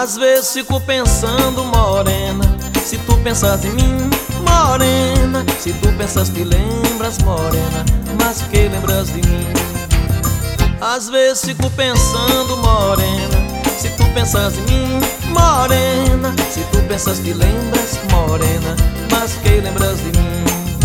Às vezes fico pensando, morena, se tu pensas em mim, morena, se tu pensas te lembras, morena, mas que lembras de mim. Às vezes fico pensando, morena, se tu pensas em mim, morena, se tu pensas te lembras, morena, mas que lembras de mim.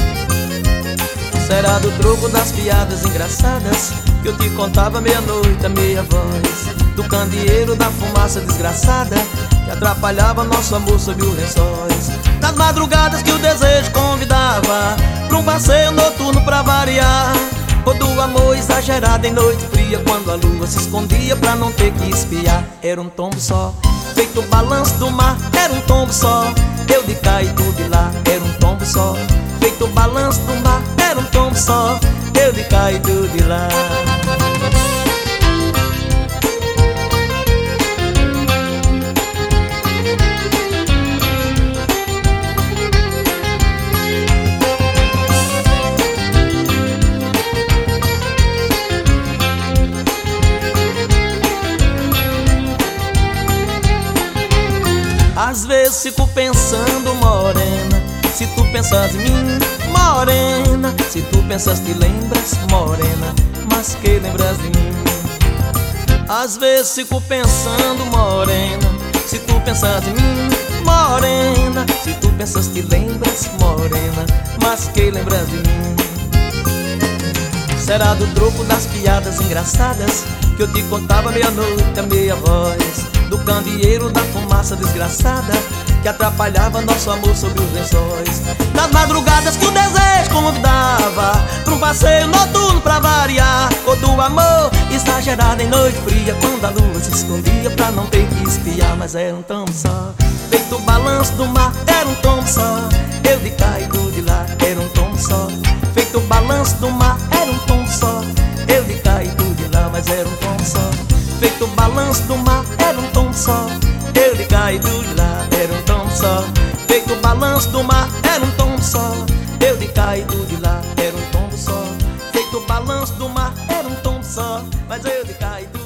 Será do troco das piadas engraçadas que eu te contava meia-noite, a meia voz, do candeeiro da fumaça desgraçada que atrapalhava nosso amor sob os lençóis, das madrugadas que o desejo convidava pra um passeio noturno pra variar, ou do amor exagerado em noite fria, quando a lua se escondia pra não ter que espiar. Era um tombo só, feito o balanço do mar, era um tombo só, eu de cá e tu de lá. Era um tombo só, feito o balanço do mar, era um tombo só, eu de cá e tu de lá. Às vezes fico pensando, morena, se tu pensas em mim, morena, se tu pensas te lembras, morena, mas que lembras de mim. Às vezes fico pensando, morena, se tu pensas em mim, morena, se tu pensas te lembras, morena, mas que lembras de mim. Será do troco das piadas engraçadas que eu te contava meia-noite, a meia voz, do candeeiro da fumaça desgraçada que atrapalhava nosso amor sob os lençóis, das madrugadas que o desejo convidava pra um passeio noturno pra variar, ou do amor exagerado em noite fria, quando a lua se escondia pra não ter que espiar. Mas era um tombo só, feito o balanço do mar, era um tombo só, eu de cá e tu de lá. Era um tombo só, feito o balanço do mar, era um tombo só, eu de cá e tu de lá. Mas era um tombo só, feito o balanço do mar, era um tombo só, eu de cá e tu de lá. Era um tombo só, feito o balanço do mar, era um tombo só, eu de cá e tu de lá. Era um tombo só, feito o balanço do mar, era um tombo só, mas eu de cá e tu